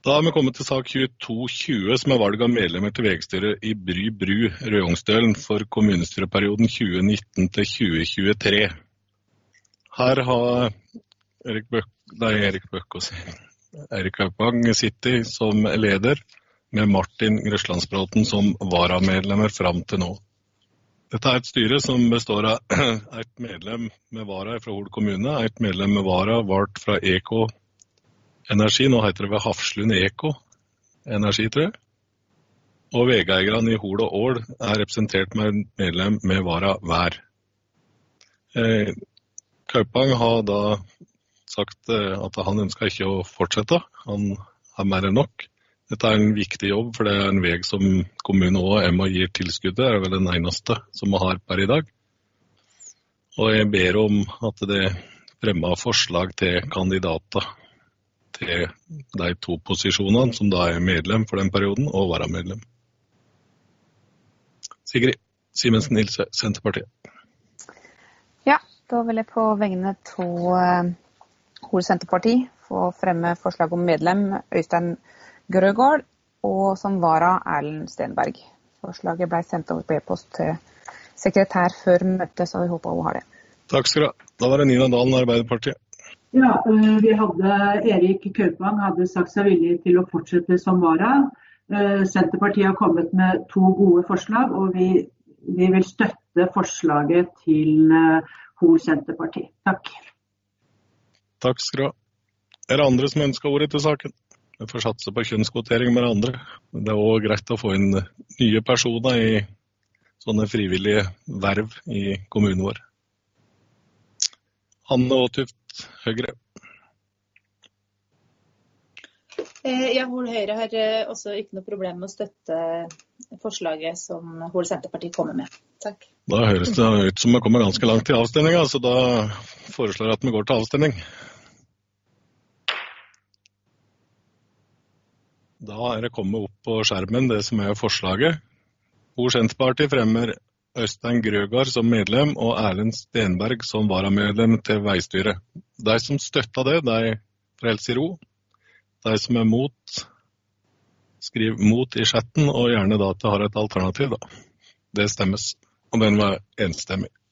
Da har vi kommet til sak 2220, som valg av medlemmer til vegstyret i Bry Røyongstølen for kommunestyreperioden 2019 til 2023. Her har Erik Kaupang sittet som leder, med Martin Grøslandsbråten som varamedlemmer fram til nå. Dette et styre som består av et medlem med vara fra Hol kommune, et medlem med vara valgt fra EK Energi, nå heter det ved Hafslund Eko Energi, tror jeg. Og vegeierne i Hol og Ål representert med medlem med vara hver. Kaupang har da sagt at han ønsker ikke å fortsette. Han har mer enn nok. Dette en viktig jobb, for det en veg som kommunen og Emma gir tilskuddet. Det vel den eneste som vi har per i dag. Og jeg ber om at det fremmer forslag til kandidater til de to posisjonene, som da medlem for den perioden, og varamedlem. Sigrid Simensen Nilse, Senterpartiet. Ja, da vil jeg på vegne av Hol Senterparti få fremme forslag om medlem Øystein Grøgaard, og som vara Erlend Stenberg. Forslaget ble sendt over på e-post til sekretær før møtet, så vi håper hun har det. Takk skal du ha. Da var det Nina Dalen, Arbeiderpartiet. Ja, vi hadde Erik Kaupang hadde sagt seg villig til å fortsette som vara. Senterpartiet har kommet med 2 gode forslag, og vi vil støtte forslaget til Hol Senterparti. Takk. Takk skal du ha. Det andre som ønsker ordet til saken? Vi får satse på kjønnskvotering med andre. Det også greit å få inn nye personer i sånne frivillige verv i kommunen vår. Anne Åtuft, Høyre. Hol Høyre har også ikke noe problem med å støtte forslaget som Hol Senterparti kommer med. Takk. Da høres det ut som vi kommer ganske langt til avstemningen, så da foreslår jeg at vi går til avstemning. Da det kommet opp på skjermen det som forslaget. Hol Senterparti fremmer Øystein Grøgaard som medlem og Erlend Stenberg som varamedlem til veistyret. De som støtter det, de frelser i ro. De som mot, skriv mot i chatten, og gjerne da at det har et alternativ. Da. Det stemmes, og den var enstemmig.